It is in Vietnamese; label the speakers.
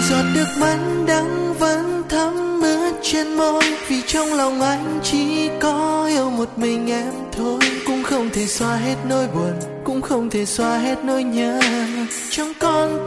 Speaker 1: giọt nước mắt đắng vẫn thấm ướt trên môi, vì trong lòng anh chỉ có yêu một mình em thôi. Cũng không thể xóa hết nỗi buồn, cũng không thể xóa hết nỗi nhớ. Chẳng còn